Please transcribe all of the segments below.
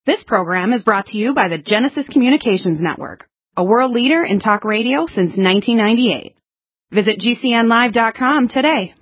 This program is brought to you by the Genesis Communications Network, a world leader in talk radio since 1998. Visit GCNlive.com today.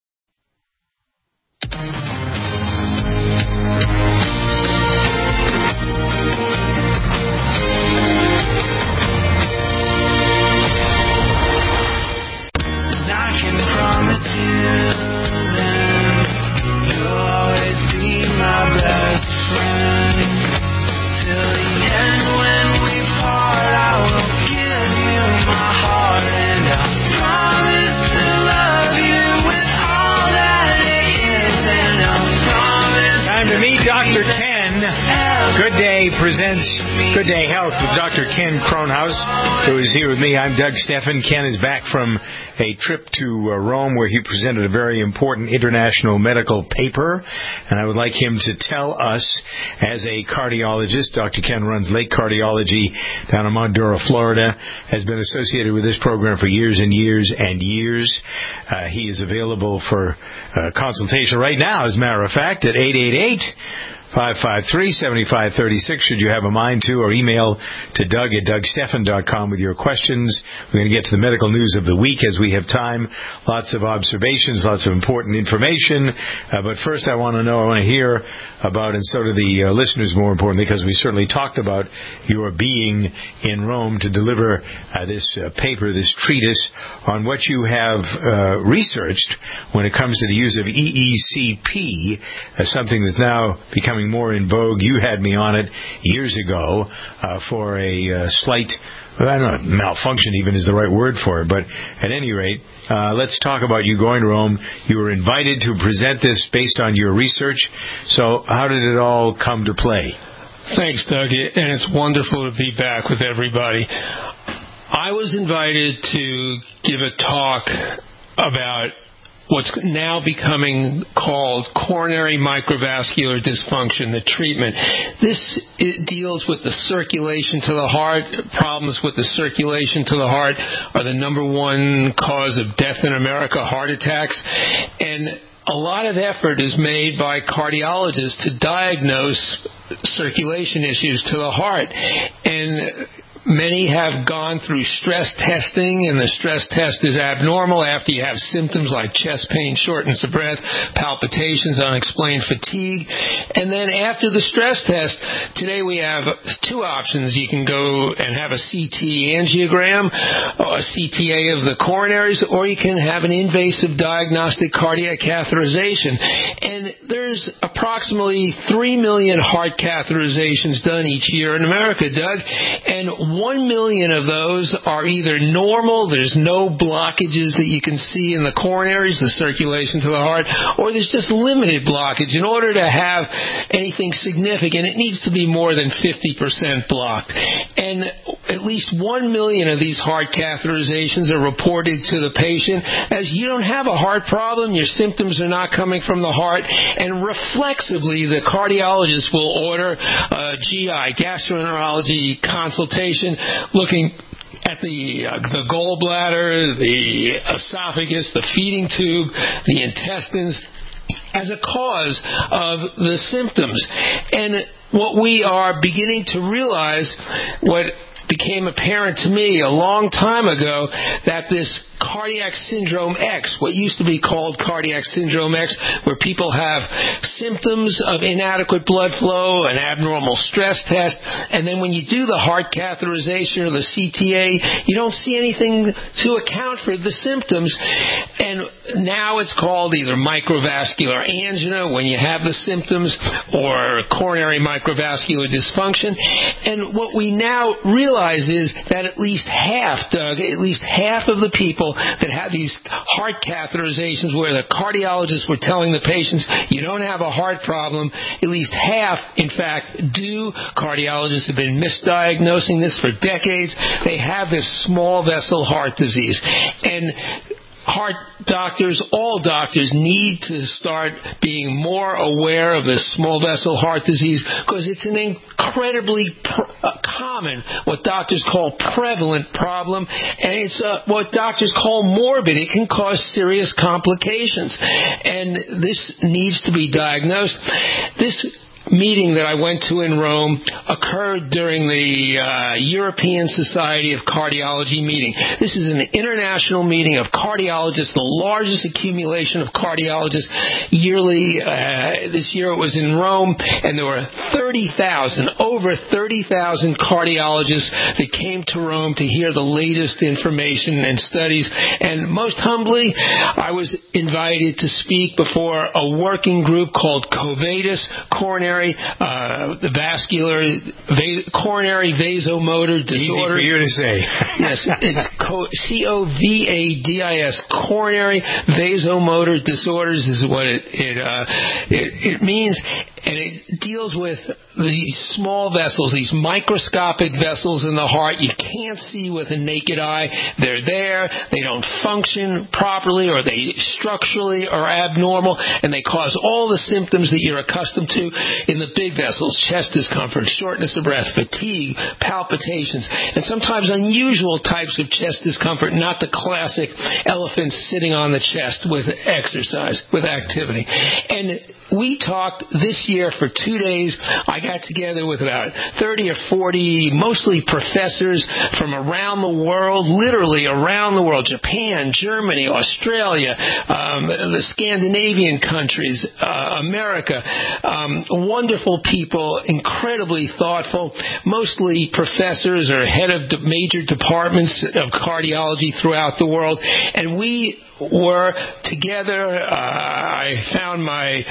I can promise you that you'll always be my best friend till the end. When we part, I will give you my heart, and I promise to love you with all that it is, and I promise. Time to meet Dr. Ken. Good Day presents Good Day Health with Dr. Ken Kronhaus, who is here with me. I'm Doug Steffen. Ken is back from a trip to Rome where he presented a very important international medical paper, and I would like him to tell us, as a cardiologist, Dr. Ken runs Lake Cardiology down in Mondoura, Florida, has been associated with this program for years and years and years. He is available for consultation right now, as a matter of fact, at 888-553-7536 should you have a mind to, or email to Doug at DougSteffen.com with your questions. We're going to get to the medical news of the week as we have time. Lots of observations, lots of important information. But first I want to hear about, and so do the listeners more importantly, because we certainly talked about your being in Rome to deliver this paper, this treatise on what you have researched when it comes to the use of EECP, something that's now becoming more in vogue. You had me on it years ago for a slight, I don't know, malfunction even is the right word for it, but at any rate, let's talk about you going to Rome. You were invited to present this based on your research. So how did it all come to play? Thanks, Doug, and it's wonderful to be back with everybody. I was invited to give a talk about what's now becoming called coronary microvascular dysfunction, the treatment. It deals with the circulation to the heart. Problems with the circulation to the heart are the number one cause of death in America, heart attacks. And a lot of effort is made by cardiologists to diagnose circulation issues to the heart. And many have gone through stress testing, and the stress test is abnormal after you have symptoms like chest pain, shortness of breath, palpitations, unexplained fatigue. And then after the stress test, today we have two options. You can go and have a CT angiogram, or a CTA of the coronaries, or you can have an invasive diagnostic cardiac catheterization. And there's approximately 3 million heart catheterizations done each year in America, Doug, and 1 million of those are either normal, there's no blockages that you can see in the coronaries, the circulation to the heart, or there's just limited blockage. In order to have anything significant, it needs to be more than 50% blocked. And at least 1 million of these heart catheterizations are reported to the patient as you don't have a heart problem, your symptoms are not coming from the heart, and reflexively the cardiologist will order a GI, gastroenterology consultation, looking at the gallbladder, the esophagus, the feeding tube, the intestines, as a cause of the symptoms. And what we are beginning to realize, what became apparent to me a long time ago, that this cardiac syndrome X, what used to be called cardiac syndrome X, where people have symptoms of inadequate blood flow, an abnormal stress test, and then when you do the heart catheterization or the CTA, you don't see anything to account for the symptoms. And now it's called either microvascular angina when you have the symptoms, or coronary microvascular dysfunction. And what we now realize is that at least half, Doug, at least half of the people that have these heart catheterizations where the cardiologists were telling the patients, you don't have a heart problem, at least half, in fact, do. Cardiologists have been misdiagnosing this for decades. They have this small vessel heart disease. And heart doctors, all doctors, need to start being more aware of this small vessel heart disease, because it's an incredibly common, what doctors call prevalent problem, and it's what doctors call morbid. It can cause serious complications, and this needs to be diagnosed. This meeting that I went to in Rome occurred during the European Society of Cardiology meeting. This is an international meeting of cardiologists, the largest accumulation of cardiologists yearly. This year it was in Rome, and there were over 30,000 cardiologists that came to Rome to hear the latest information and studies. And most humbly, I was invited to speak before a working group called COVADIS, coronary vasomotor disorders. Easy for you to say. Yes, it's COVADIS, coronary vasomotor disorders is what it means, and it deals with these small vessels, these microscopic vessels in the heart. You can't see with a naked eye. They're there. They don't function properly, or they structurally are abnormal, and they cause all the symptoms that you're accustomed to in the big vessels: chest discomfort, shortness of breath, fatigue, palpitations, and sometimes unusual types of chest discomfort, not the classic elephant sitting on the chest with exercise, with activity. And we talked this year for 2 days. I got together with about 30 or 40, mostly professors from around the world, literally around the world: Japan, Germany, Australia, the Scandinavian countries, America. Wonderful people, incredibly thoughtful, mostly professors or head of major departments of cardiology throughout the world. And we were together. I found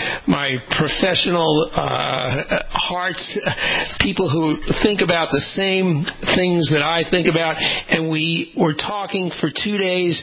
my professional hearts, people who think about the same things that I think about, and we were talking for 2 days.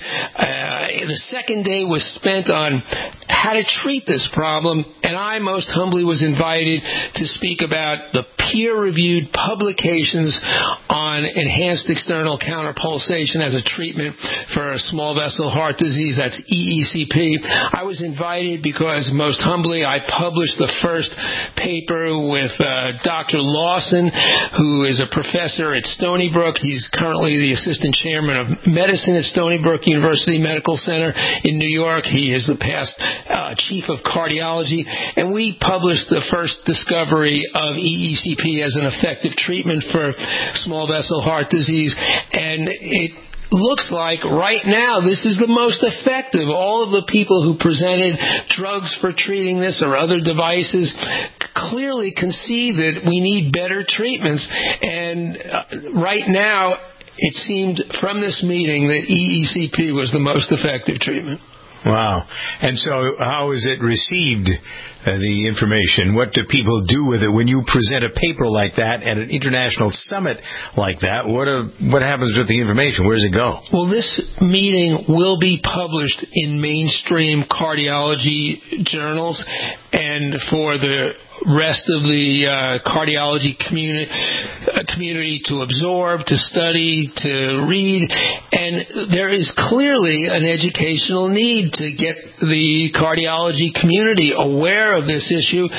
The second day was spent on how to treat this problem, and I most humbly was invited to speak about the peer-reviewed publications on enhanced external counterpulsation as a treatment for small vessel heart disease. That's EECP. I was invited because, most humbly, I published the first paper with Dr. Lawson, who is a professor at Stony Brook. He's currently the assistant chairman of medicine at Stony Brook University Medical Center in New York. He is the past chief of cardiology. And we published the first discovery of EECP as an effective treatment for small vessel heart disease. And it looks like right now this is the most effective. All of the people who presented drugs for treating this or other devices clearly can see that we need better treatments. And right now it seemed from this meeting that EECP was the most effective treatment. Wow. And so how is it received, the information? What do people do with it when you present a paper like that at an international summit like that? What happens with the information? Where does it go? Well, this meeting will be published in mainstream cardiology journals, and for the rest of the cardiology community to absorb, to study, to read. And there is clearly an educational need to get the cardiology community aware of this issue.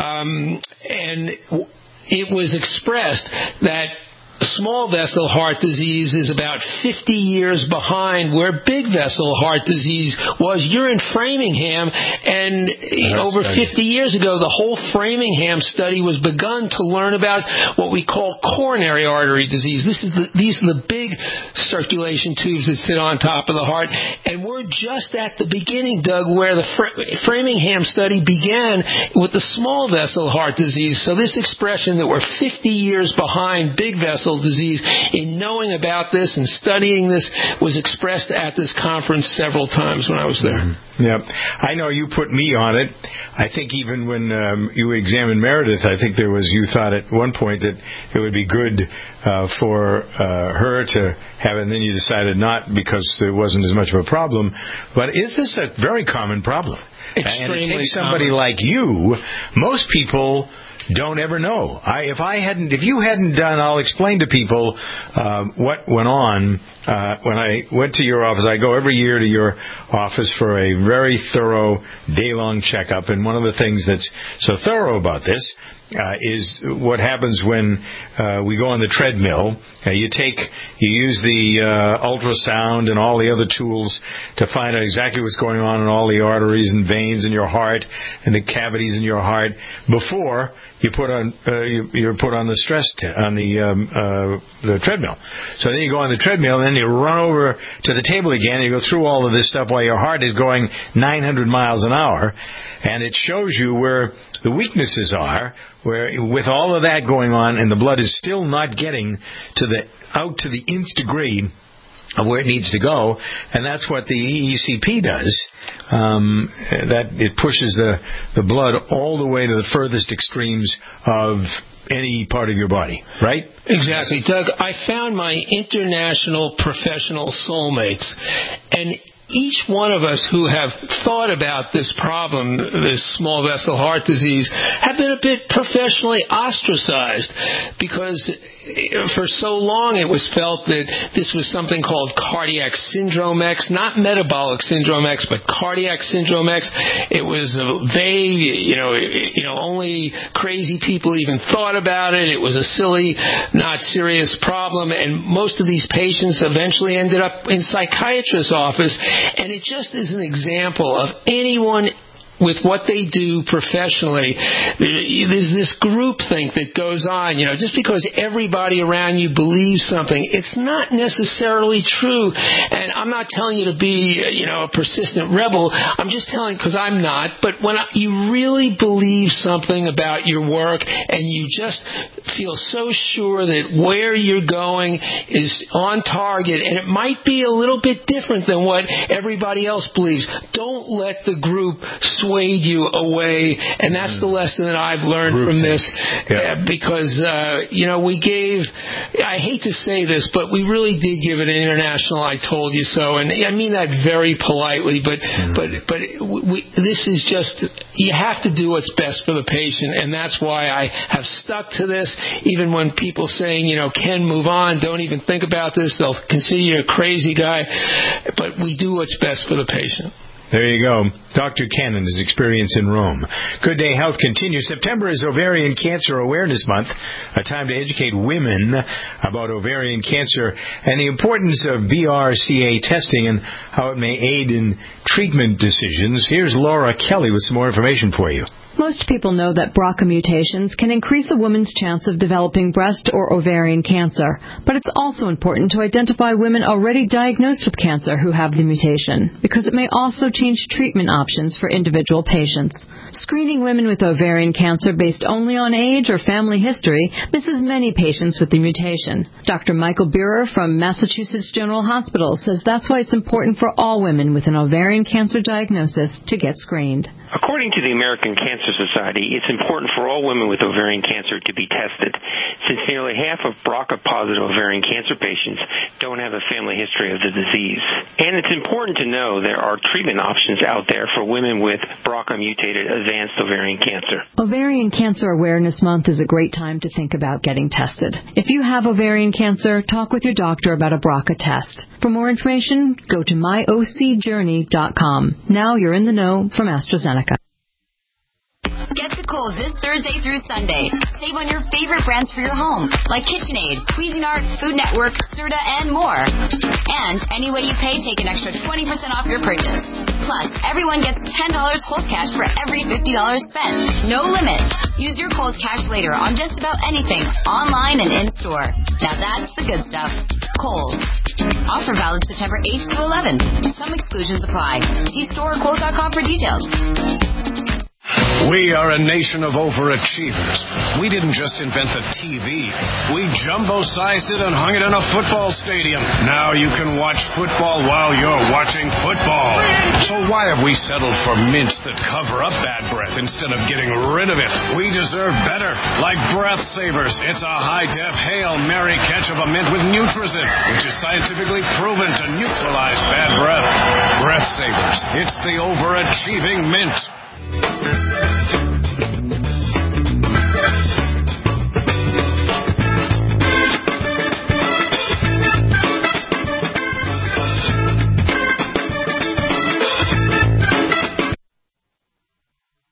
And it was expressed that small vessel heart disease is about 50 years behind where big vessel heart disease was. You're in Framingham, and over 50 years ago, the whole Framingham study was begun to learn about what we call coronary artery disease. These are the big circulation tubes that sit on top of the heart, and we're just at the beginning, Doug, where the Framingham study began with the small vessel heart disease. So this expression that we're 50 years behind big vessel disease, in knowing about this and studying this, was expressed at this conference several times when I was there. Mm-hmm. Yeah. I know you put me on it. I think even when you examined Meredith, I think you thought at one point that it would be good for her to have it, and then you decided not because there wasn't as much of a problem. But is this a very common problem? Extremely and it takes somebody like you. Most people don't ever know. If you hadn't done, I'll explain to people what went on when I went to your office. I go every year to your office for a very thorough day-long checkup, and one of the things that's so thorough about this is what happens when we go on the treadmill. You use the ultrasound and all the other tools to find out exactly what's going on in all the arteries and veins in your heart and the cavities in your heart before you put on you're put on the on the treadmill. So then you go on the treadmill, and then you run over to the table again, and you go through all of this stuff while your heart is going 900 miles an hour, and it shows you where the weaknesses are, where with all of that going on, and the blood is still not getting out to the nth degree of where it needs to go, and that's what the EECP does. That it pushes the blood all the way to the furthest extremes of any part of your body, right? Exactly. Doug, I found my international professional soulmates, and each one of us who have thought about this problem, this small vessel heart disease, have been a bit professionally ostracized because for so long it was felt that this was something called cardiac syndrome X, not metabolic syndrome X, but cardiac syndrome X. It was vague, only crazy people even thought about it. It was a silly, not serious problem, and most of these patients eventually ended up in psychiatrist's office. And it just is an example of anyone with what they do professionally. There's this groupthink that goes on. Just because everybody around you believes something, it's not necessarily true. And I'm not telling you to be, a persistent rebel. I'm just telling, because I'm not. But when you really believe something about your work, and you just feel so sure that where you're going is on target, and it might be a little bit different than what everybody else believes, don't let the group sway you away, and that's the lesson that I've learned from this. Because we gave, I hate to say this, but we really did give it an international "I told you so," and I mean that very politely. But this is just, you have to do what's best for the patient, and that's why I have stuck to this. Even when people saying, Ken, move on, don't even think about this, they'll consider you a crazy guy. But we do what's best for the patient. There you go. Dr. Ken and his experience in Rome. Good Day Health continues. September is Ovarian Cancer Awareness Month, a time to educate women about ovarian cancer and the importance of BRCA testing and how it may aid in treatment decisions. Here's Laura Kelly with some more information for you. Most people know that BRCA mutations can increase a woman's chance of developing breast or ovarian cancer, but it's also important to identify women already diagnosed with cancer who have the mutation, because it may also change treatment options for individual patients. Screening women with ovarian cancer based only on age or family history misses many patients with the mutation. Dr. Michael Buehrer from Massachusetts General Hospital says that's why it's important for all women with an ovarian cancer diagnosis to get screened. According to the American Cancer Society, it's important for all women with ovarian cancer to be tested, since nearly half of BRCA-positive ovarian cancer patients don't have a family history of the disease. And it's important to know there are treatment options out there for women with BRCA-mutated advanced ovarian cancer. Ovarian Cancer Awareness Month is a great time to think about getting tested. If you have ovarian cancer, talk with your doctor about a BRCA test. For more information, go to myocjourney.com. Now you're in the know from AstraZeneca. Get to Kohl's this Thursday through Sunday. Save on your favorite brands for your home, like KitchenAid, Cuisinart, Food Network, Serta, and more. And any way you pay, take an extra 20% off your purchase. Plus, everyone gets $10 Kohl's Cash for every $50 spent. No limit. Use your Kohl's Cash later on just about anything, online and in-store. Now that's the good stuff. Kohl's. Offer valid September 8th to 11th. Some exclusions apply. See store or Kohl's.com for details. We are a nation of overachievers. We didn't just invent the TV. We jumbo-sized it and hung it in a football stadium. Now you can watch football while you're watching football. So why have we settled for mints that cover up bad breath instead of getting rid of it? We deserve better. Like Breath Savers. It's a high-def Hail Mary catch of a mint with Nutrizin, which is scientifically proven to neutralize bad breath. Breath Savers. It's the overachieving mint. Did not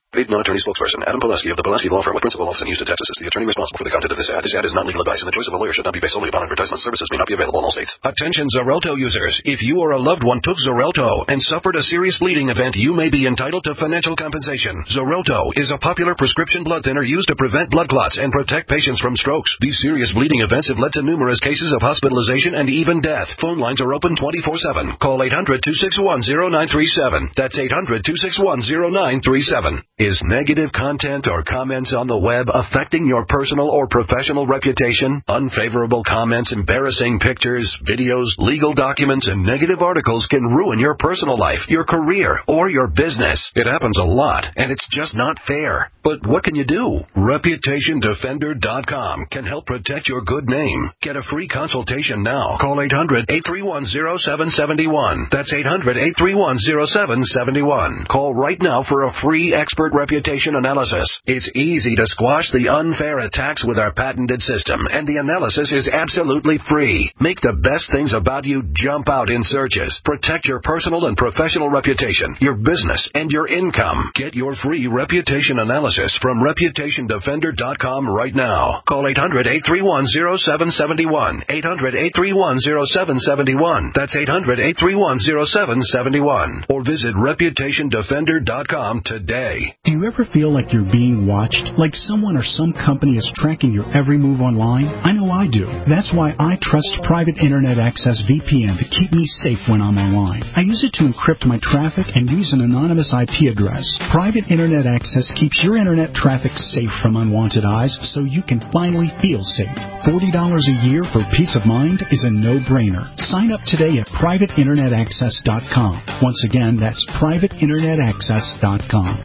attorney spokesperson, Adam Pulaski of the Pulaski Law Firm with principal office in Houston, Texas, is the attorney responsible for the content of this ad. This ad is not legal advice, and the choice of a lawyer should not be based solely upon advertisement. Services may not be available in all states. Attention Xarelto users. If you or a loved one took Xarelto and suffered a serious bleeding event, you may be entitled to financial compensation. Xarelto is a popular prescription blood thinner used to prevent blood clots and protect patients from strokes. These serious bleeding events have led to numerous cases of hospitalization and even death. Phone lines are open 24/7. Call 800-261-0937. That's 800-261-0937. Is negative content or comments on the web affecting your personal or professional reputation? Unfavorable comments, embarrassing pictures, videos, legal documents, and negative articles can ruin your personal life, your career, or your business. It happens a lot, and it's just not fair. But what can you do? ReputationDefender.com can help protect your good name. Get a free consultation now. Call 800-831-0771. That's 800-831-0771. Call right now for a free expert reputation analysis. It's easy to squash the unfair attacks with our patented system, and the analysis is absolutely free. Make the best things about you jump out in searches. Protect your personal and professional reputation, your business, and your income. Get your free reputation analysis from ReputationDefender.com right now. Call 800-831-0771. 800-831-0771. That's 800-831-0771. Or visit ReputationDefender.com today. Do you ever feel like you're being watched? Like someone or some company is tracking your every move online? I know I do. That's why I trust Private Internet Access VPN to keep me safe when I'm online. I use it to encrypt my traffic and use an anonymous IP address. Private Internet Access keeps your internet traffic safe from unwanted eyes so you can finally feel safe. $40 a year for peace of mind is a no-brainer. Sign up today at PrivateInternetAccess.com. Once again, that's PrivateInternetAccess.com.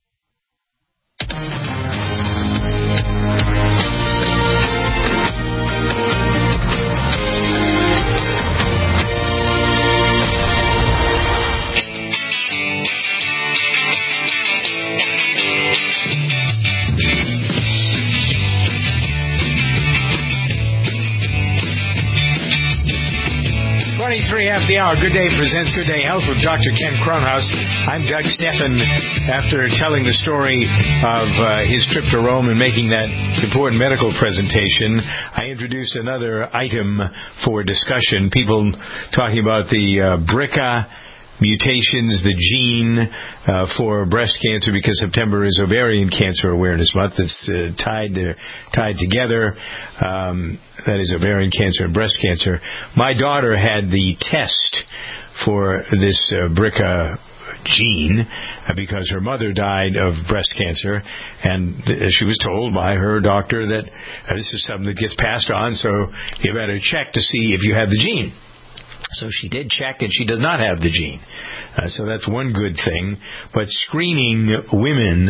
Half the hour. Good Day presents Good Day Health with Dr. Ken Kronhaus. I'm Doug Steffen. After telling the story of his trip to Rome and making that important medical presentation, I introduced another item for discussion. People talking about the BRCA mutations, the gene for breast cancer, because September is Ovarian Cancer Awareness Month. It's tied together. That is ovarian cancer and breast cancer. My daughter had the test for this BRCA gene because her mother died of breast cancer, and she was told by her doctor that this is something that gets passed on, so you better check to see if you have the gene. So she did check, and she does not have the gene. So that's one good thing. But screening women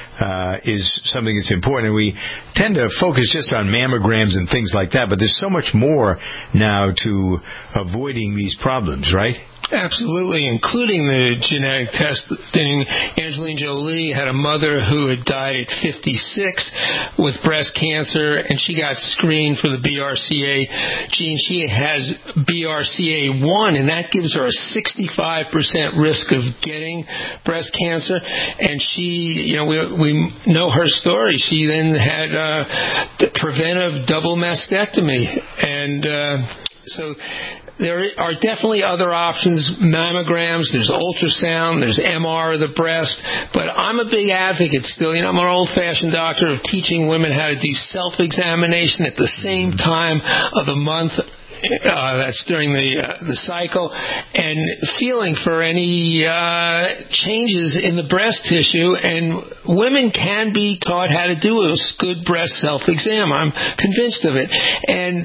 is something that's important. And we tend to focus just on mammograms and things like that, but there's so much more now to avoiding these problems, right? Absolutely, including the genetic testing. Angelina Jolie had a mother who had died at 56 with breast cancer, and she got screened for the BRCA gene. She has BRCA1, and that gives her a 65% risk of getting breast cancer. And she, we know her story. She then had the preventive double mastectomy, and so there are definitely other options, mammograms, there's ultrasound, there's MR of the breast, but I'm a big advocate still. I'm an old-fashioned doctor of teaching women how to do self-examination at the same time of the month. That's during the cycle, and feeling for any changes in the breast tissue. And women can be taught how to do a good breast self-exam. I'm convinced of it. And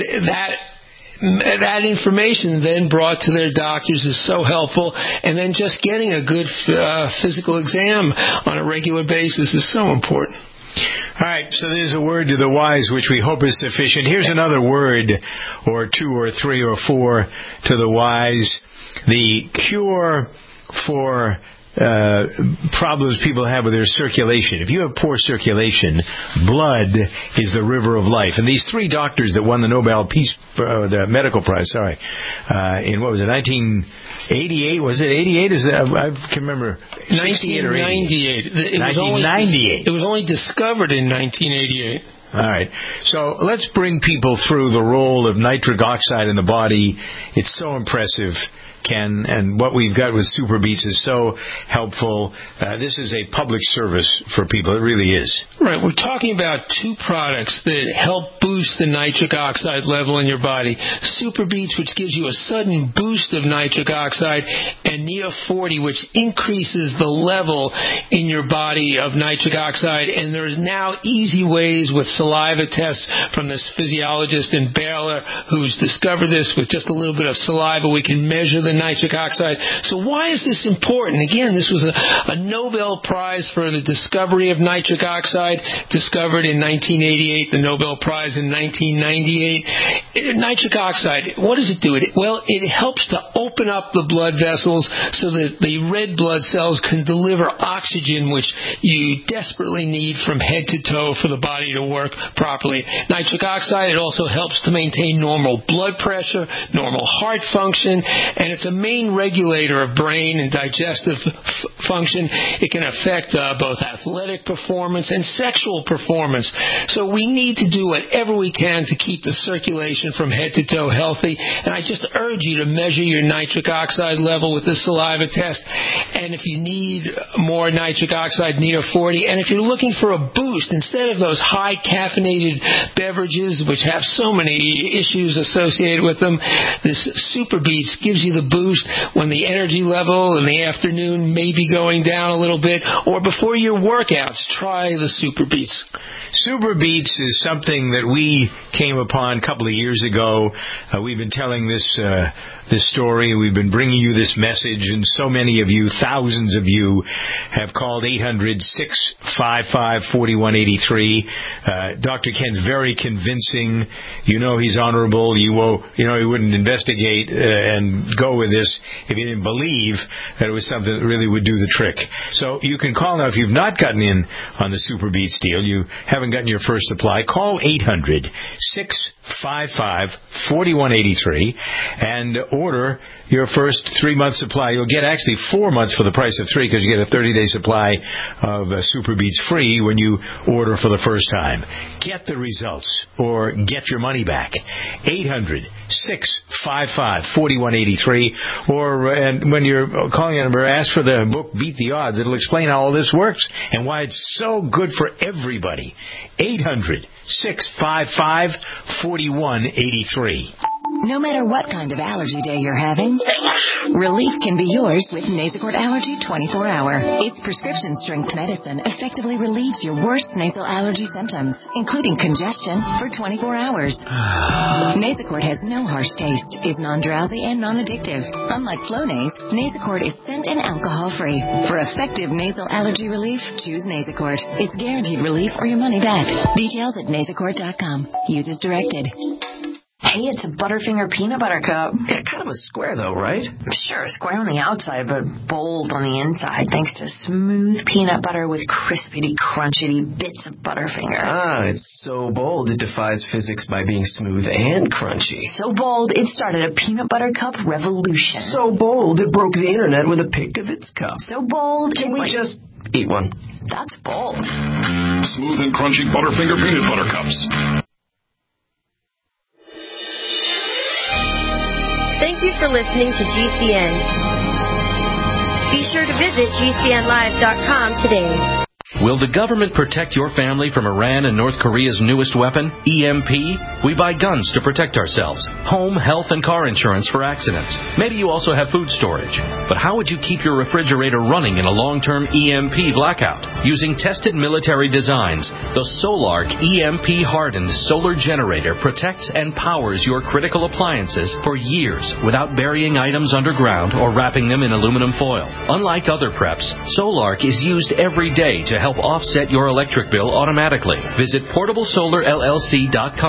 that information then brought to their doctors is so helpful, and then just getting a good physical exam on a regular basis is so important. All right, so there's a word to the wise, which we hope is sufficient. Here's another word, or two or three or four to the wise. The cure for problems people have with their circulation. If you have poor circulation, blood is the river of life. And these three doctors that won the Nobel the Medical Prize, in what was it, 1988? Was it 88? I can remember. 1998. 1998. It was only discovered in 1988. All right. So let's bring people through the role of nitric oxide in the body. It's so impressive, Ken, and what we've got with Super Beets is so helpful. This is a public service for people. It really is. Right. We're talking about two products that help boost the nitric oxide level in your body. Super Beets, which gives you a sudden boost of nitric oxide, and Neo 40, which increases the level in your body of nitric oxide. And there's now easy ways with saliva tests from this physiologist in Baylor who's discovered this. With just a little bit of saliva, we can measure the nitric oxide. So why is this important? Again, this was a Nobel Prize for the discovery of nitric oxide, discovered in 1988, the Nobel Prize in 1998. Nitric oxide, what does it do? It helps to open up the blood vessels so that the red blood cells can deliver oxygen, which you desperately need from head to toe for the body to work properly. Nitric oxide, it also helps to maintain normal blood pressure, normal heart function, and it's a main regulator of brain and digestive function. It can affect both athletic performance and sexual performance. So we need to do whatever we can to keep the circulation from head to toe healthy. And I just urge you to measure your nitric oxide level with the saliva test. And if you need more nitric oxide, Neo 40. And if you're looking for a boost, instead of those high caffeinated beverages, which have so many issues associated with them, this Super Beets gives you the boost when the energy level in the afternoon may be going down a little bit, or before your workouts, try the Super Beets. Super Beets is something that we came upon a couple of years ago. We've been telling this story. We've been bringing you this message, and so many of you, thousands of you, have called 800-655-4183. Dr. Ken's very convincing. You know he's honorable. You know he wouldn't investigate and go with this if he didn't believe that it was something that really would do the trick. So you can call now if you've not gotten in on the Super Beets deal. You haven't gotten your first supply. Call 800-655-4183 and order your first 3-month supply. You'll get actually 4 months for the price of 3 because you get a 30-day supply of Super Beets free when you order for the first time. Get the results or get your money back. 800-655-4183 and when you're calling a number, ask for the book Beat the Odds. It'll explain how all this works and why it's so good for everybody. 800-655-4183. No matter what kind of allergy day you're having, relief can be yours with Nasacort Allergy 24-Hour. Its prescription-strength medicine effectively relieves your worst nasal allergy symptoms, including congestion, for 24 hours. Nasacort has no harsh taste, is non-drowsy, and non-addictive. Unlike Flonase, Nasacort is scent and alcohol-free. For effective nasal allergy relief, choose Nasacort. It's guaranteed relief or your money back. Details at nasacort.com. Use as directed. Hey, it's a Butterfinger peanut butter cup. Yeah, kind of a square though, right? Sure, square on the outside, but bold on the inside, thanks to smooth peanut butter with crispity, crunchity bits of Butterfinger. Ah, it's so bold it defies physics by being smooth and crunchy. So bold, it started a peanut butter cup revolution. So bold, it broke the internet with a pic of its cup. So bold, Can we just eat one? That's bold. Smooth and crunchy Butterfinger peanut butter cups. Thank you for listening to GCN. Be sure to visit GCNlive.com today. Will the government protect your family from Iran and North Korea's newest weapon, EMP? We buy guns to protect ourselves, home, health, and car insurance for accidents. Maybe you also have food storage. But how would you keep your refrigerator running in a long-term EMP blackout? Using tested military designs, the Solark EMP-hardened solar generator protects and powers your critical appliances for years without burying items underground or wrapping them in aluminum foil. Unlike other preps, Solark is used every day to help offset your electric bill automatically. Visit PortableSolarLLC.com to learn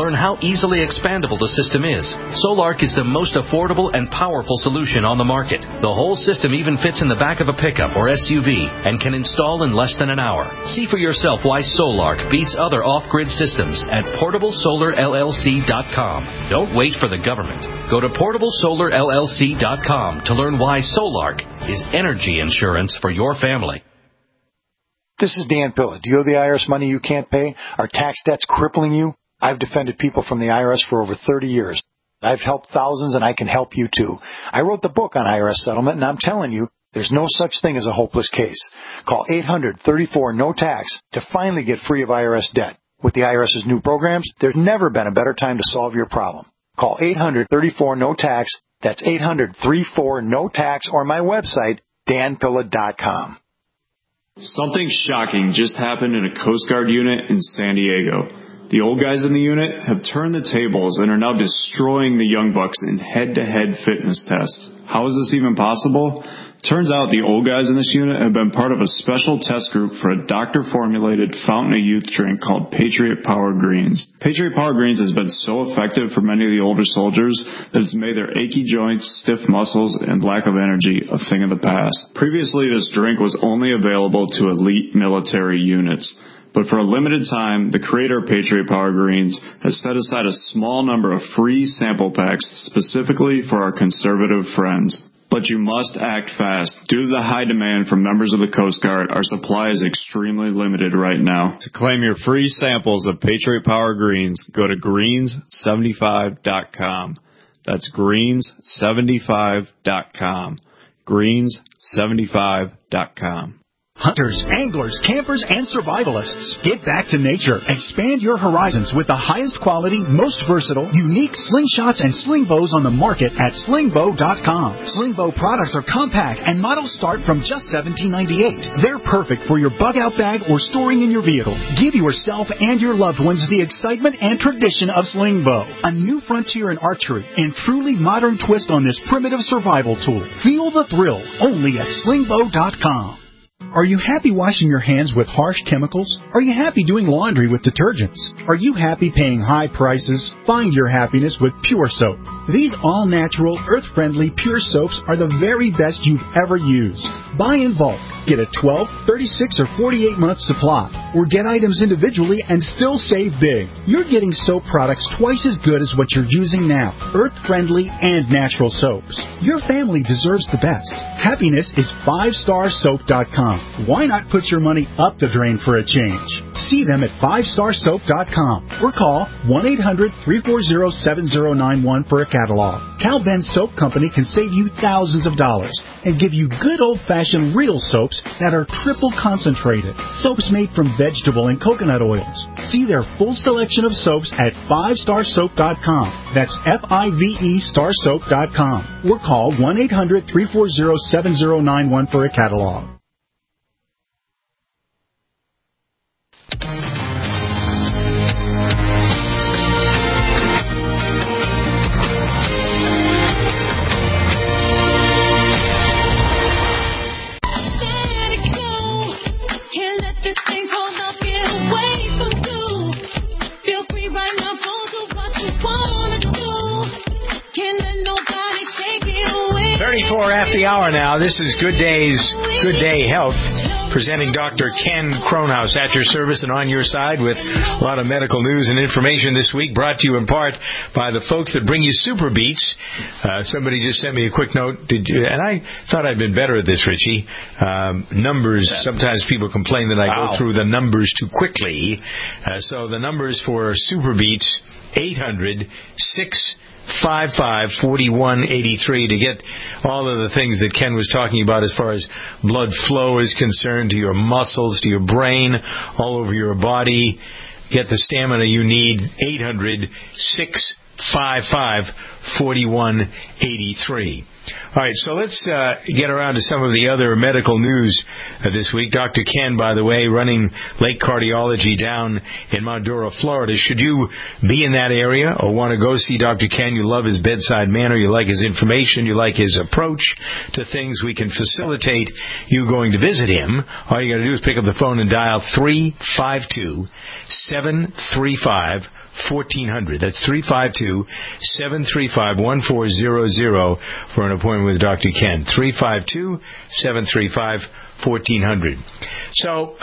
learn how easily expandable the system is. Solark is the most affordable and powerful solution on the market. The whole system even fits in the back of a pickup or SUV and can install in less than an hour. See for yourself why Solark beats other off-grid systems at PortableSolarLLC.com. Don't wait for the government. Go to PortableSolarLLC.com to learn why Solark is energy insurance for your family. This is Dan Pilla. Do you owe the IRS money you can't pay? Are tax debts crippling you? I've defended people from the IRS for over 30 years. I've helped thousands, and I can help you too. I wrote the book on IRS settlement, and I'm telling you, there's no such thing as a hopeless case. Call 800-34-NO-TAX to finally get free of IRS debt. With the IRS's new programs, there's never been a better time to solve your problem. Call 800-34-NO-TAX. That's 800-34-NO-TAX, or my website, danpilla.com. Something shocking just happened in a Coast Guard unit in San Diego. The old guys in the unit have turned the tables and are now destroying the young bucks in head-to-head fitness tests. How is this even possible? Turns out the old guys in this unit have been part of a special test group for a doctor-formulated fountain of youth drink called Patriot Power Greens. Patriot Power Greens has been so effective for many of the older soldiers that it's made their achy joints, stiff muscles, and lack of energy a thing of the past. Previously, this drink was only available to elite military units. But for a limited time, the creator of Patriot Power Greens has set aside a small number of free sample packs specifically for our conservative friends. But you must act fast. Due to the high demand from members of the Coast Guard, our supply is extremely limited right now. To claim your free samples of Patriot Power Greens, go to greens75.com. That's greens75.com. greens75.com. Hunters, anglers, campers, and survivalists. Get back to nature. Expand your horizons with the highest quality, most versatile, unique slingshots and sling bows on the market at slingbow.com. Slingbow products are compact and models start from just $17.98. They're perfect for your bug out bag or storing in your vehicle. Give yourself and your loved ones the excitement and tradition of Slingbow. A new frontier in archery and truly modern twist on this primitive survival tool. Feel the thrill only at slingbow.com. Are you happy washing your hands with harsh chemicals? Are you happy doing laundry with detergents? Are you happy paying high prices? Find your happiness with Pure Soap. These all-natural, earth-friendly Pure Soaps are the very best you've ever used. Buy in bulk. Get a 12, 36, or 48-month supply. Or get items individually and still save big. You're getting soap products twice as good as what you're using now. Earth-friendly and natural soaps. Your family deserves the best. Happiness is 5starsoap.com. Why not put your money up the drain for a change? See them at 5starsoap.com or call 1-800-340-7091 for a catalog. Cal Ben Soap Company can save you thousands of dollars and give you good old-fashioned real soaps that are triple concentrated. Soaps made from vegetable and coconut oils. See their full selection of soaps at 5starsoap.com. That's F-I-V-E starsoap.com. Or call 1-800-340-7091 for a catalog. After the hour now. This is Good Day Health, presenting Dr. Ken Kronhaus at your service and on your side with a lot of medical news and information this week, brought to you in part by the folks that bring you Super Beats. Somebody just sent me a quick note, and I thought I'd been better at this, Richie. Numbers, sometimes people complain that I go through the numbers too quickly. So the numbers for Super Beats, 800-655-4183 to get all of the things that Ken was talking about as far as blood flow is concerned, to your muscles, to your brain, all over your body. Get the stamina you need. 800-655-4183. All right, so let's get around to some of the other medical news this week. Dr. Ken, by the way, running Lake Cardiology down in Mondura, Florida. Should you be in that area or want to go see Dr. Ken, you love his bedside manner, you like his information, you like his approach to things, we can facilitate you going to visit him. All you got to do is pick up the phone and dial 352-735 1400. That's 352-735-1400 for an appointment with Dr. Ken. 352-735-1400. So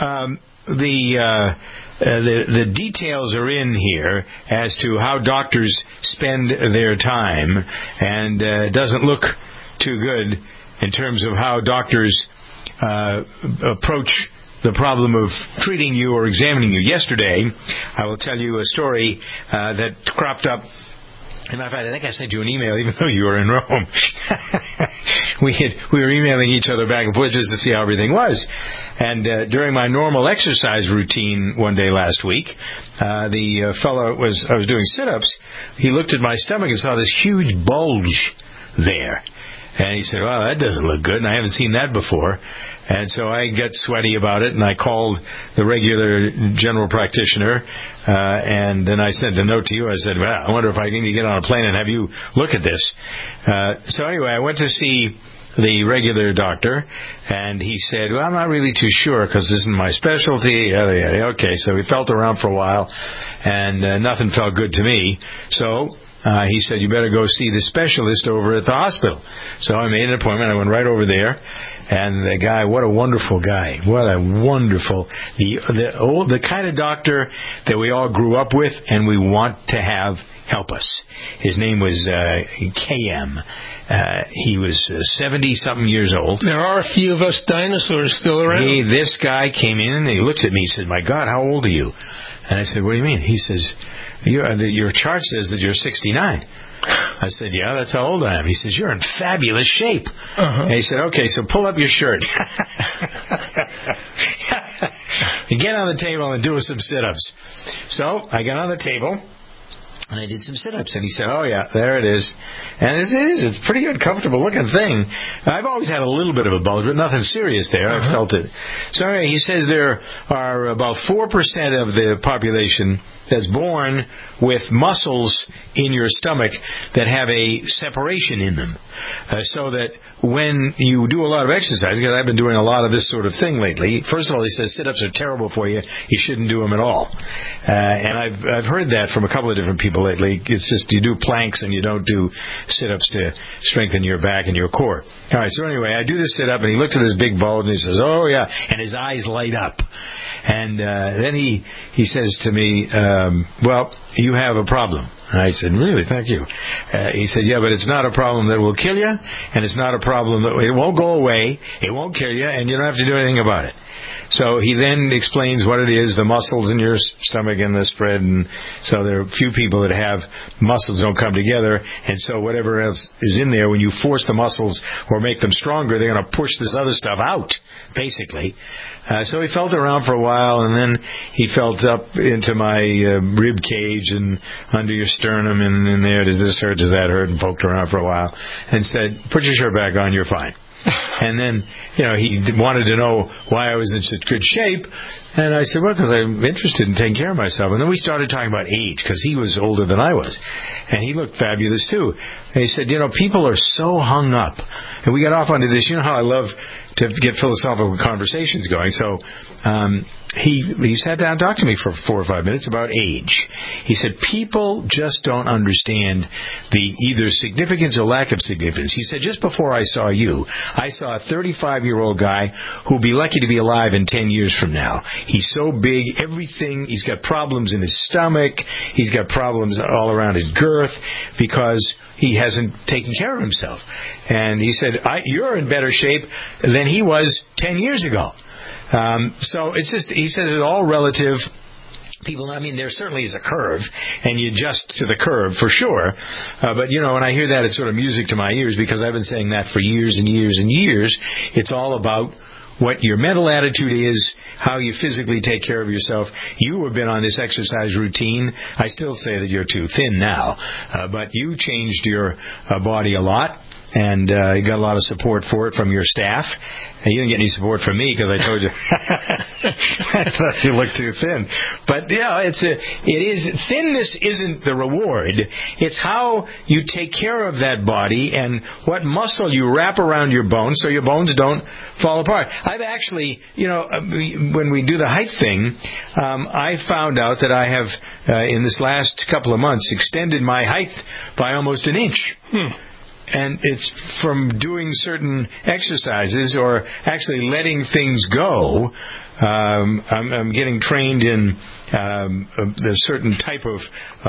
the details are in here as to how doctors spend their time, and it doesn't look too good in terms of how doctors approach the problem of treating you or examining you. Yesterday, I will tell you a story that cropped up. As a matter of fact, I think I sent you an email even though you were in Rome. We were emailing each other back and forth just to see how everything was. And during my normal exercise routine one day last week, the fellow I was doing sit-ups. He looked at my stomach and saw this huge bulge there. And he said, "Well, that doesn't look good, and I haven't seen that before." And so I got sweaty about it, and I called the regular general practitioner, and then I sent a note to you. I said, "Well, I wonder if I need to get on a plane and have you look at this." So anyway, I went to see the regular doctor, and he said, "Well, I'm not really too sure because this isn't my specialty." Okay, so we felt around for a while, and nothing felt good to me. So he said, "You better go see the specialist over at the hospital." So I made an appointment. I went right over there. And the guy, what a wonderful guy. What a wonderful, the kind of doctor that we all grew up with and we want to have help us. His name was KM. He was 70-something years old. There are a few of us dinosaurs still around. This guy came in and he looked at me and said, "My God, how old are you?" And I said, "What do you mean?" He says, "Your chart says that you're 69. I said, "Yeah, that's how old I am." He says, "You're in fabulous shape." And he said, "Okay, so pull up your shirt. Get on the table and do some sit-ups." So I got on the table, and I did some sit-ups. And he said, "Oh, yeah, there it is." And it is. It's a pretty good, comfortable-looking thing. I've always had a little bit of a bulge, but nothing serious there. I felt it. So anyway, he says there are about 4% of the population that's born with muscles in your stomach that have a separation in them. So that when you do a lot of exercise, because I've been doing a lot of this sort of thing lately, first of all, he says sit-ups are terrible for you. You shouldn't do them at all. And I've heard that from a couple of different people lately. It's just you do planks and you don't do sit-ups to strengthen your back and your core. All right, so anyway, I do this sit-up, and he looked at this big bulge, and he says, "Oh, yeah," and his eyes light up. And then he says to me, "Well, you have a problem." And I said, "Really? Thank you." He said, "Yeah, but it's not a problem that will kill you, and it's not a problem that it won't go away, it won't kill you, and you don't have to do anything about it." So he then explains what it is, the muscles in your stomach and the spread, and so there are a few people that have muscles don't come together, and so whatever else is in there, when you force the muscles or make them stronger, they're going to push this other stuff out, basically. So he felt around for a while, and then he felt up into my rib cage and under your sternum and in there, does this hurt, does that hurt, and poked around for a while, and said, "Put your shirt back on, you're fine." And then, he wanted to know why I was in such good shape. And I said, "Well, because I'm interested in taking care of myself." And then we started talking about age, because he was older than I was. And he looked fabulous, too. And he said, people are so hung up. And we got off onto this. You know how I love to get philosophical conversations going. So he sat down and talked to me for 4 or 5 minutes about age. He said, people just don't understand the either significance or lack of significance. He said, just before I saw you, I saw a 35-year-old guy who'll be lucky to be alive in 10 years from now. He's so big, everything, he's got problems in his stomach, he's got problems all around his girth because he hasn't taken care of himself. And he said, you're in better shape than he was 10 years ago. So it's just, he says it's all relative. People, there certainly is a curve, and you adjust to the curve for sure. But, when I hear that, it's sort of music to my ears because I've been saying that for years and years and years. It's all about what your mental attitude is, how you physically take care of yourself. You have been on this exercise routine. I still say that you're too thin now, but you changed your body a lot. and you got a lot of support for it from your staff. And you didn't get any support from me because I told you I thought you looked too thin. But thinness isn't the reward. It's how you take care of that body and what muscle you wrap around your bones so your bones don't fall apart. I've actually, when we do the height thing, I found out that I have, in this last couple of months, extended my height by almost an inch. And it's from doing certain exercises or actually letting things go. I'm getting trained in a certain type of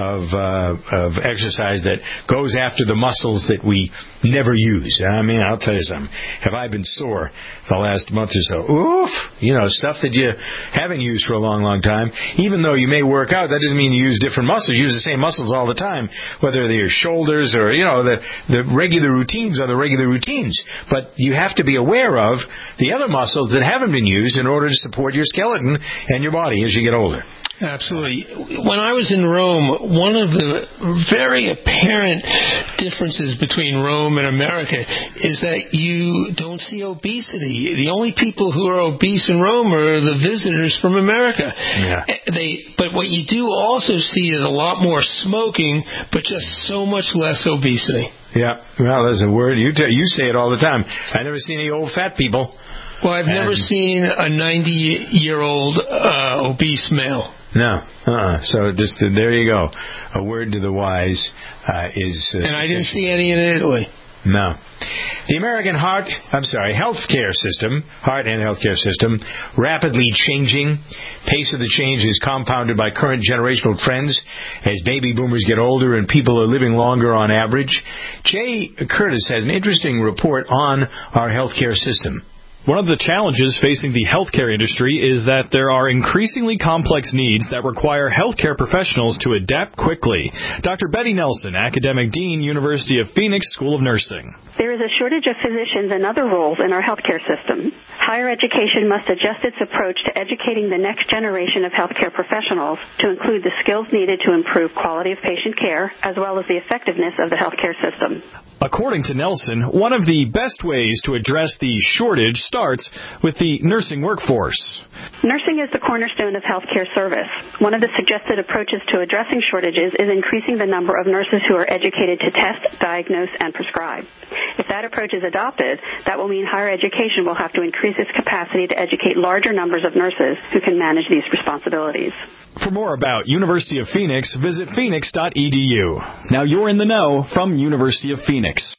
exercise that goes after the muscles that we never use. I mean, I'll tell you something. Have I been sore the last month or so? Oof! Stuff that you haven't used for a long, long time. Even though you may work out, that doesn't mean you use different muscles. You use the same muscles all the time, whether they're your shoulders or, the regular routines are the regular routines. But you have to be aware of the other muscles that haven't been used in order to support your skeleton and your body as you get older. Absolutely. When I was in Rome, one of the very apparent differences between Rome and America is that you don't see obesity. The only people who are obese in Rome are the visitors from America. Yeah. But what you do also see is a lot more smoking, but just so much less obesity. Yeah. Well, there's a word. You say it all the time. I never see any old fat people. Well, I've never seen a 90-year-old obese male. No. So just there you go. A word to the wise is... and I didn't see any in Italy. No. The American healthcare system, heart and healthcare system, rapidly changing. Pace of the change is compounded by current generational trends as baby boomers get older and people are living longer on average. Jay Curtis has an interesting report on our healthcare system. One of the challenges facing the healthcare industry is that there are increasingly complex needs that require healthcare professionals to adapt quickly. Dr. Betty Nelson, Academic Dean, University of Phoenix School of Nursing. There is a shortage of physicians and other roles in our healthcare system. Higher education must adjust its approach to educating the next generation of healthcare professionals to include the skills needed to improve quality of patient care as well as the effectiveness of the healthcare system. According to Nelson, one of the best ways to address the shortage starts with the nursing workforce. Nursing is the cornerstone of healthcare service. One of the suggested approaches to addressing shortages is increasing the number of nurses who are educated to test, diagnose, and prescribe. If that approach is adopted, that will mean higher education will have to increase its capacity to educate larger numbers of nurses who can manage these responsibilities. For more about University of Phoenix, visit phoenix.edu. Now you're in the know from University of Phoenix.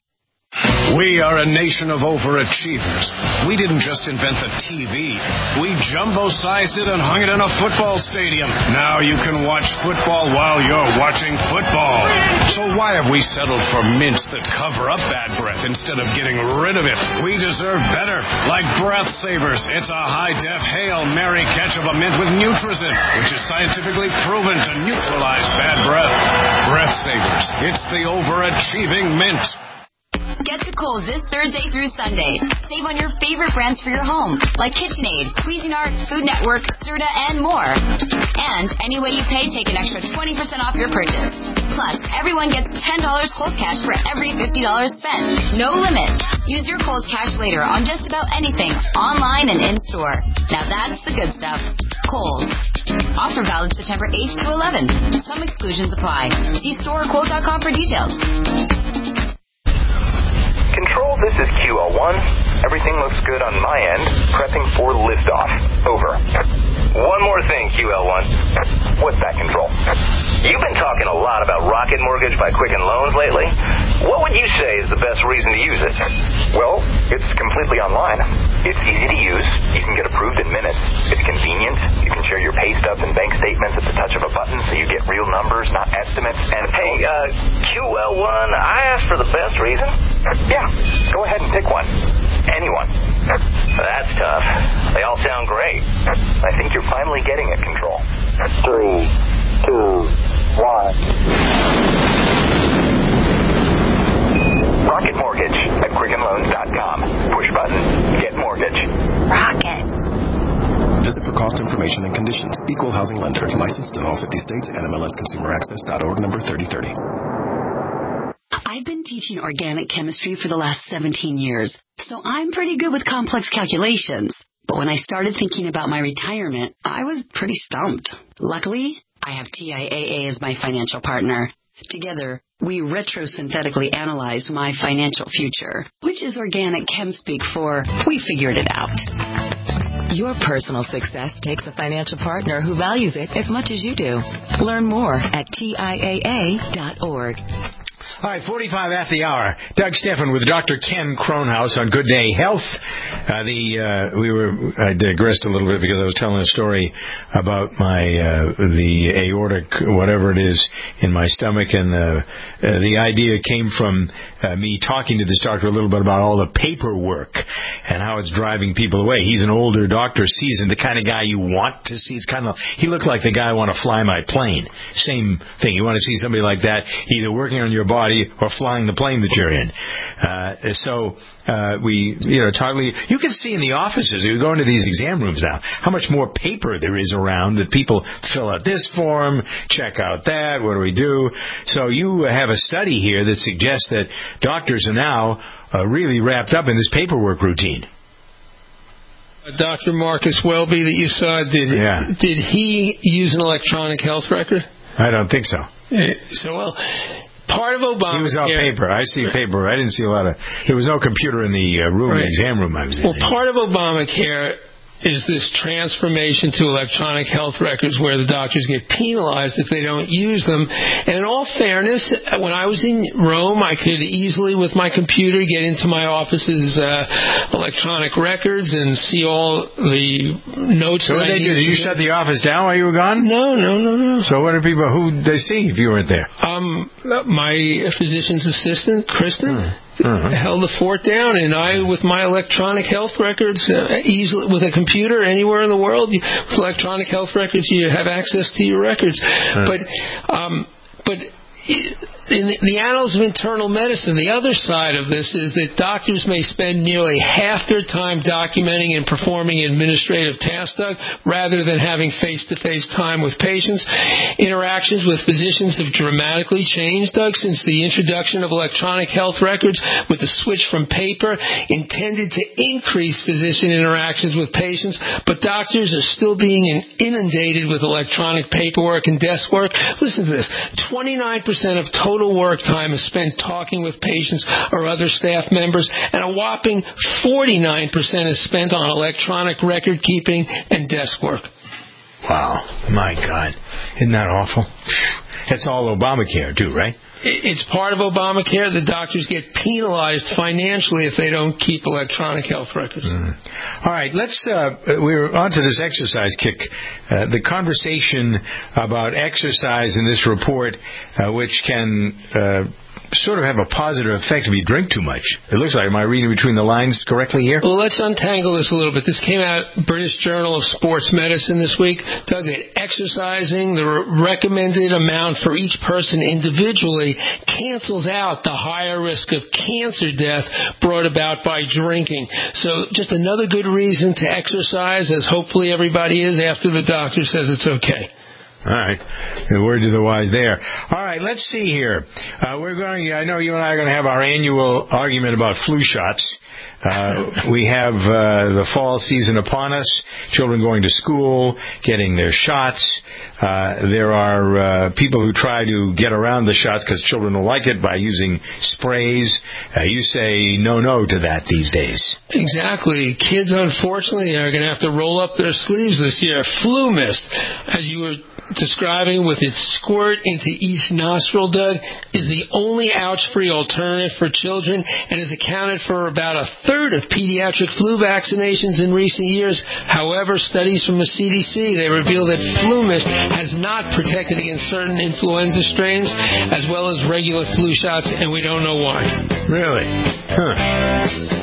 We are a nation of overachievers. We didn't just invent the TV. We jumbo-sized it and hung it in a football stadium. Now you can watch football while you're watching football. So why have we settled for mints that cover up bad breath instead of getting rid of it? We deserve better, like Breath Savers. It's a high-def Hail Mary catch of a mint with Nutrizin, which is scientifically proven to neutralize bad breath. Breath Savers. It's the overachieving mint. Get to Kohl's this Thursday through Sunday. Save on your favorite brands for your home, like KitchenAid, Cuisinart, Food Network, Serta, and more. And any way you pay, take an extra 20% off your purchase. Plus, everyone gets $10 Kohl's Cash for every $50 spent. No limit. Use your Kohl's Cash later on just about anything, online and in-store. Now that's the good stuff. Kohl's. Offer valid September 8th to 11th. Some exclusions apply. See store or Kohl's.com for details. Control, this is QL1. Everything looks good on my end. Prepping for liftoff. Over. One more thing, QL1. What's that, Control? You've been talking a lot about Rocket Mortgage by Quicken Loans lately. What would you say is the best reason to use it? Well, it's completely online. It's easy to use. You can get approved in minutes. It's convenient. You can share your pay stubs and bank statements at the touch of a button so you get real numbers, not estimates. And hey, QL1, I asked for the best reason. Yeah, go ahead and pick one. Anyone. That's tough. They all sound great. I think you're finally getting it, Control. 3, 2, 1. Rocket Mortgage at QuickenLoans.com. Push button. Get mortgage. Rocket. Visit for cost information and conditions. Equal housing lender. Licensed in all 50 states. NMLSConsumerAccess.org number 3030. I've been teaching organic chemistry for the last 17 years, so I'm pretty good with complex calculations. But when I started thinking about my retirement, I was pretty stumped. Luckily, I have TIAA as my financial partner. Together, we retrosynthetically analyze my financial future, which is organic chem speak for we figured it out. Your personal success takes a financial partner who values it as much as you do. Learn more at TIAA.org. All right, 45 after the hour. Doug Stephan with Dr. Ken Kronhaus on Good Day Health. I digressed a little bit because I was telling a story about the aortic, whatever it is, in my stomach, and the idea came from me talking to this doctor a little bit about all the paperwork and how it's driving people away. He's an older doctor, seasoned, the kind of guy you want to see. It's kind of, he looked like the guy I want to fly my plane. Same thing. You want to see somebody like that, either working on your body or flying the plane that you're in. You can see in the offices, you go into these exam rooms now, how much more paper there is around that people fill out this form, check out that, what do we do? So you have a study here that suggests that doctors are now really wrapped up in this paperwork routine. Dr. Marcus Welby that you saw, did he use an electronic health record? I don't think so. Part of Obamacare. He was on paper. I see paper. I didn't see a lot of. There was no computer in the room, the exam room I was in. Well, part of Obamacare is this transformation to electronic health records where the doctors get penalized if they don't use them. And in all fairness, when I was in Rome, I could easily, with my computer, get into my office's electronic records and see all the notes. So what did they do? Did you shut the office down while you were gone? No. So what are people, who'd they see if you weren't there? My physician's assistant, Kristen. Held the fort down, and I, with my electronic health records, easily with a computer anywhere in the world, with electronic health records, you have access to your records. But in the annals of internal medicine, the other side of this is that doctors may spend nearly half their time documenting and performing administrative tasks, Doug, rather than having face-to-face time with patients. Interactions with physicians have dramatically changed, Doug, since the introduction of electronic health records, with the switch from paper intended to increase physician interactions with patients, but doctors are still being inundated with electronic paperwork and desk work. Listen to this. 29% of total work time is spent talking with patients or other staff members, and a whopping 49% is spent on electronic record keeping and desk work. Wow. My God. Isn't that awful? That's all Obamacare, too, right? It's part of Obamacare. The doctors get penalized financially if they don't keep electronic health records. All right, we're on to this exercise kick. The conversation about exercise in this report, which can sort of have a positive effect if you drink too much. It looks like, am I reading between the lines correctly here? Well, let's untangle this a little bit. This came out British Journal of Sports Medicine this week. Doug, that exercising, the recommended amount for each person individually, cancels out the higher risk of cancer death brought about by drinking. So just another good reason to exercise, as hopefully everybody is after the doctor says it's okay. All right. The word to the wise there. All right, let's see here. I know you and I are going to have our annual argument about flu shots. We have the fall season upon us, children going to school, getting their shots. There are people who try to get around the shots because children don't like it by using sprays. You say no to that these days. Exactly. Kids, unfortunately, are going to have to roll up their sleeves this year. Flu mist, as you were describing, with its squirt into each nostril, Doug, is the only ouch-free alternative for children and has accounted for about a third of pediatric flu vaccinations in recent years. However, studies from the CDC, they reveal that flu mist has not protected against certain influenza strains as well as regular flu shots, and we don't know why. Really? Huh.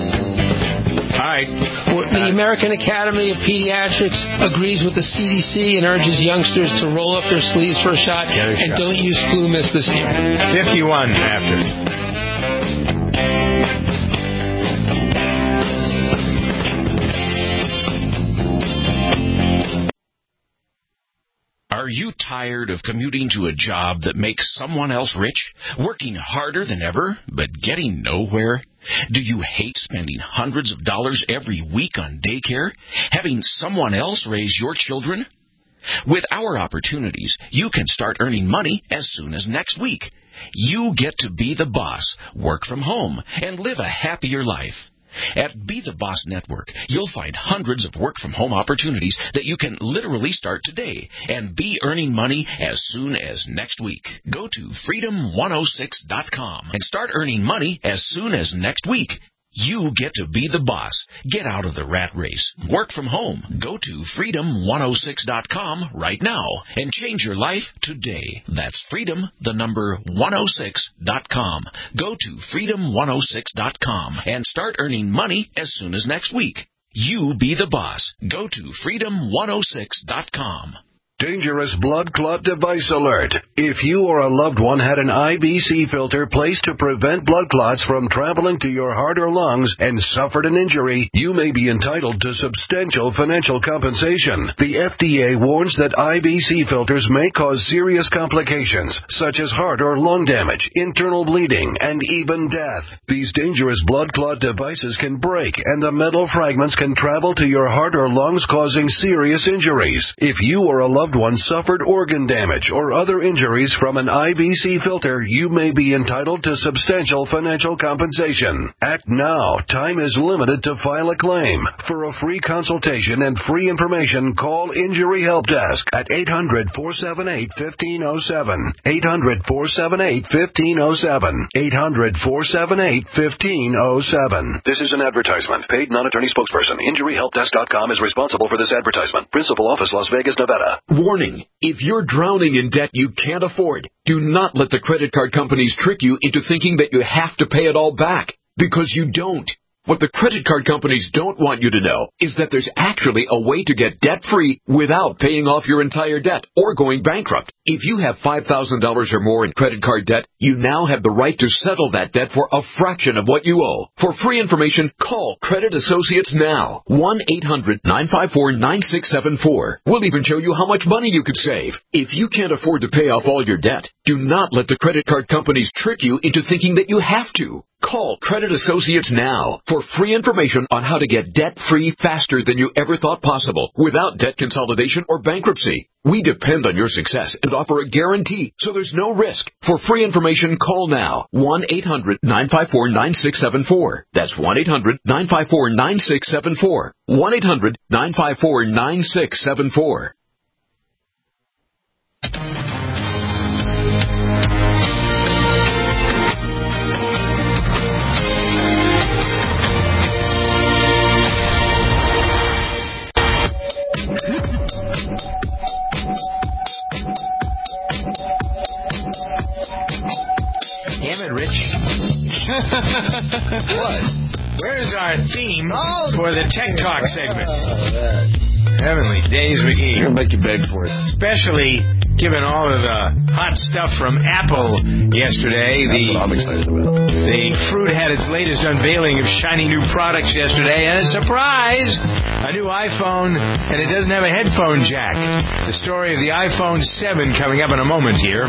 All right. The American Academy of Pediatrics agrees with the CDC and urges youngsters to roll up their sleeves for a shot and don't use flu mist this year. 51 after. Are you tired of commuting to a job that makes someone else rich, working harder than ever, but getting nowhere? Do you hate spending hundreds of dollars every week on daycare, having someone else raise your children? With our opportunities, you can start earning money as soon as next week. You get to be the boss, work from home, and live a happier life. At Be the Boss Network, you'll find hundreds of work-from-home opportunities that you can literally start today and be earning money as soon as next week. Go to freedom106.com and start earning money as soon as next week. You get to be the boss. Get out of the rat race. Work from home. Go to freedom106.com right now and change your life today. That's freedom106.com. Go to freedom106.com and start earning money as soon as next week. You be the boss. Go to freedom106.com. Dangerous blood clot device alert. If you or a loved one had an IBC filter placed to prevent blood clots from traveling to your heart or lungs and suffered an injury, you may be entitled to substantial financial compensation. The FDA warns that IBC filters may cause serious complications, such as heart or lung damage, internal bleeding, and even death. These dangerous blood clot devices can break, and the metal fragments can travel to your heart or lungs, causing serious injuries. If you or a loved one suffered organ damage or other injuries from an IBC filter, you may be entitled to substantial financial compensation. Act now. Time is limited to file a claim. For a free consultation and free information, call Injury Help Desk at 800-478-1507. 800-478-1507. 800-478-1507. This is an advertisement. Paid non-attorney spokesperson. InjuryHelpDesk.com is responsible for this advertisement. Principal office, Las Vegas, Nevada. Warning, if you're drowning in debt you can't afford, do not let the credit card companies trick you into thinking that you have to pay it all back, because you don't. What the credit card companies don't want you to know is that there's actually a way to get debt-free without paying off your entire debt or going bankrupt. If you have $5,000 or more in credit card debt, you now have the right to settle that debt for a fraction of what you owe. For free information, call Credit Associates now. 1-800-954-9674. We'll even show you how much money you could save. If you can't afford to pay off all your debt, do not let the credit card companies trick you into thinking that you have to. Call Credit Associates now for free information on how to get debt-free faster than you ever thought possible without debt consolidation or bankruptcy. We depend on your success and offer a guarantee, so there's no risk. For free information, call now. 1-800-954-9674. That's 1-800-954-9674. 1-800-954-9674. Damn it, Rich. What? Where's our theme for the Tech Talk segment? Heavenly days, McGee. You're going to make you beg for it. Especially given all of the hot stuff from Apple yesterday. That's what I'm excited about. The Fruit had its latest unveiling of shiny new products yesterday, and a surprise! A new iPhone, and it doesn't have a headphone jack. The story of the iPhone 7 coming up in a moment here.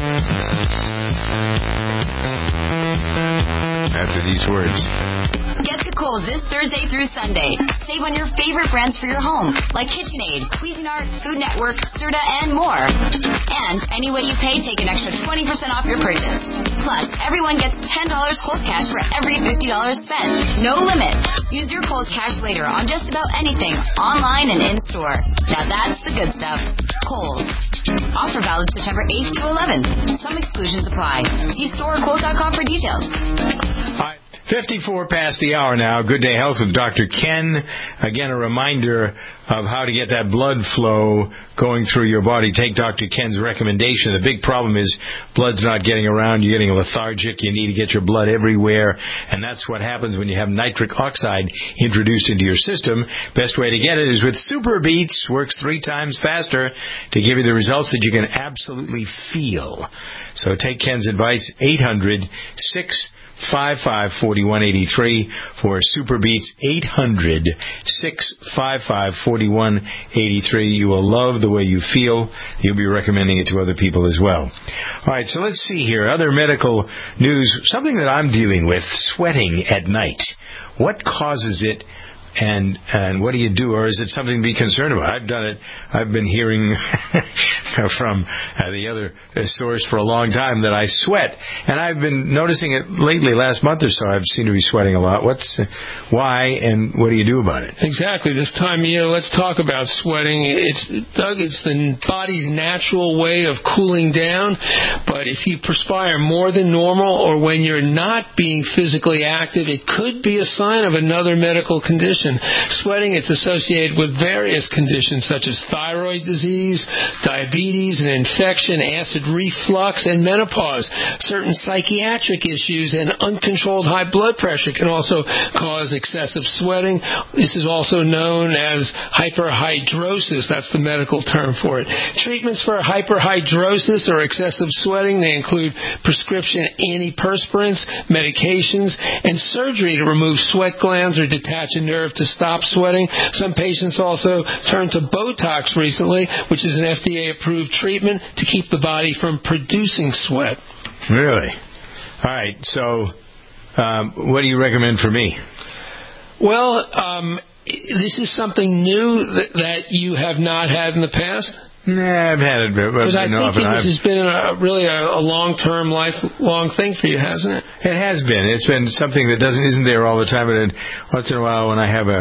After these words. Get the Kohl's this Thursday through Sunday. Save on your favorite brands for your home, like KitchenAid, Cuisinart, Food Network, Serta, and more. And any way you pay, take an extra 20% off your purchase. Plus, everyone gets $10 Kohl's Cash for every $50 spent. No limit. Use your Kohl's Cash later on just about anything, online and in-store. Now that's the good stuff. Kohl's. Offer valid September 8th to 11th. Some exclusions apply. See store or Kohl's.com for details. 54 past the hour now. Good Day Health with Dr. Ken. Again, a reminder of how to get that blood flow going through your body. Take Dr. Ken's recommendation. The big problem is blood's not getting around. You're getting lethargic. You need to get your blood everywhere. And that's what happens when you have nitric oxide introduced into your system. Best way to get it is with Super Beats. Works 3 times faster to give you the results that you can absolutely feel. So take Ken's advice. 800-6 800-655-4183 for Super Beats. 800-655-4183. You will love the way you feel. You'll be recommending it to other people as well. All right, so let's see here. Other medical news. Something that I'm dealing with, sweating at night. What causes it? And what do you do? Or is it something to be concerned about? I've done it. I've been hearing from the other source for a long time that I sweat. And I've been noticing it lately, last month or so. I've seemed to be sweating a lot. Why and what do you do about it? Exactly. This time of year, let's talk about sweating. It's the body's natural way of cooling down. But if you perspire more than normal or when you're not being physically active, it could be a sign of another medical condition. Sweating, it's associated with various conditions such as thyroid disease, diabetes, an infection, acid reflux, and menopause. Certain psychiatric issues and uncontrolled high blood pressure can also cause excessive sweating. This is also known as hyperhidrosis. That's the medical term for it. Treatments for hyperhidrosis or excessive sweating, they include prescription antiperspirants, medications, and surgery to remove sweat glands or detach a nerve to stop sweating. Some patients also turn to Botox recently, which is an FDA-approved treatment to keep the body from producing sweat. Really? All right. So, what do you recommend for me? Well, this is something new that you have not had in the past. Nah, I've had it. Because I think this has been really a long-term, lifelong thing for you, hasn't it? It has been. It's been something that isn't there all the time. But once in a while, when I have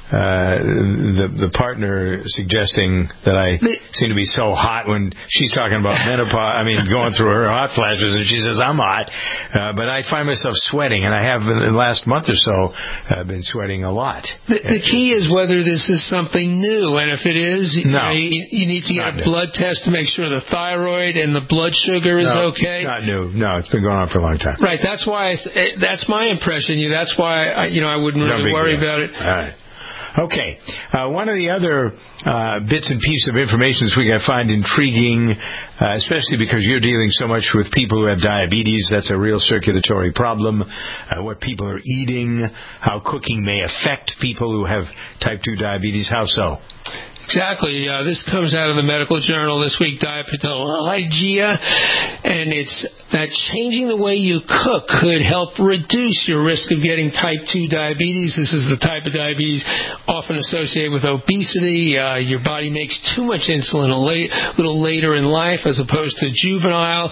the partner suggesting that I seem to be so hot when she's talking about menopause, going through her hot flashes, and she says I'm hot, but I find myself sweating, and I have in the last month or so been sweating a lot. The key is whether this is something new, and if it is, you need to get a blood test to make sure the thyroid and the blood sugar is okay. Not new. No, it's been going on for a long time. Right. That's why. That's my impression. That's why I wouldn't really worry about it. All right. Okay. One of the other bits and pieces of information this week I find intriguing, especially because you're dealing so much with people who have diabetes. That's a real circulatory problem. What people are eating, how cooking may affect people who have type 2 diabetes. How so? Exactly. This comes out of the medical journal this week, Diabetologia, and it's that changing the way you cook could help reduce your risk of getting type 2 diabetes. This is the type of diabetes often associated with obesity. Your body makes too much insulin a little later in life as opposed to juvenile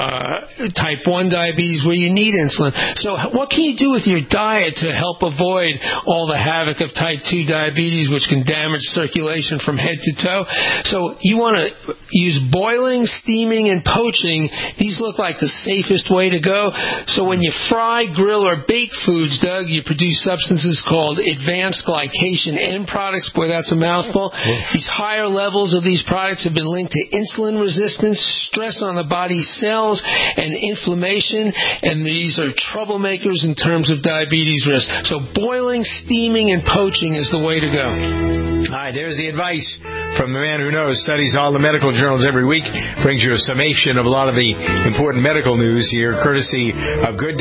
type 1 diabetes where you need insulin. So what can you do with your diet to help avoid all the havoc of type 2 diabetes, which can damage circulation from head to toe? So you want to use boiling, steaming, and poaching. These look like the safest way to go. So when you fry, grill, or bake foods, Doug, you produce substances called advanced glycation end products. Boy, that's a mouthful. These higher levels of these products have been linked to insulin resistance, stress on the body's cells, and inflammation. And these are troublemakers in terms of diabetes risk. So boiling, steaming, and poaching is the way to go. All right, there's the advice from the man who knows, studies all the medical journals every week, brings you a summation of a lot of the important medical news here, courtesy of Good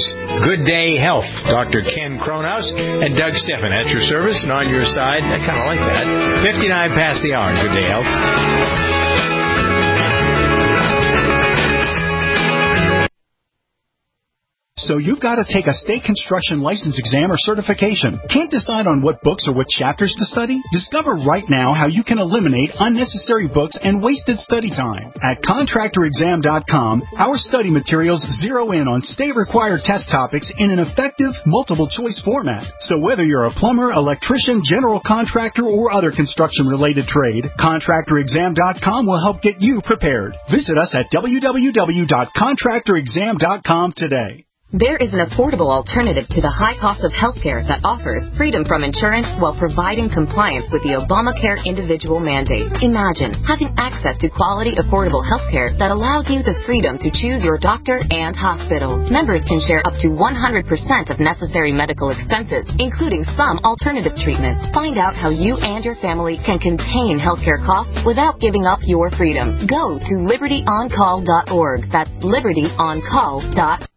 Day Health. Dr. Ken Cronhaus and Doug Steffen at your service and on your side. I kind of like that. 59 past the hour. Good Day Health. So you've got to take a state construction license exam or certification. Can't decide on what books or what chapters to study? Discover right now how you can eliminate unnecessary books and wasted study time. At contractorexam.com, our study materials zero in on state-required test topics in an effective, multiple-choice format. So whether you're a plumber, electrician, general contractor, or other construction-related trade, contractorexam.com will help get you prepared. Visit us at www.contractorexam.com today. There is an affordable alternative to the high cost of healthcare that offers freedom from insurance while providing compliance with the Obamacare individual mandate. Imagine having access to quality, affordable healthcare that allows you the freedom to choose your doctor and hospital. Members can share up to 100% of necessary medical expenses, including some alternative treatments. Find out how you and your family can contain healthcare costs without giving up your freedom. Go to libertyoncall.org. That's libertyoncall.org.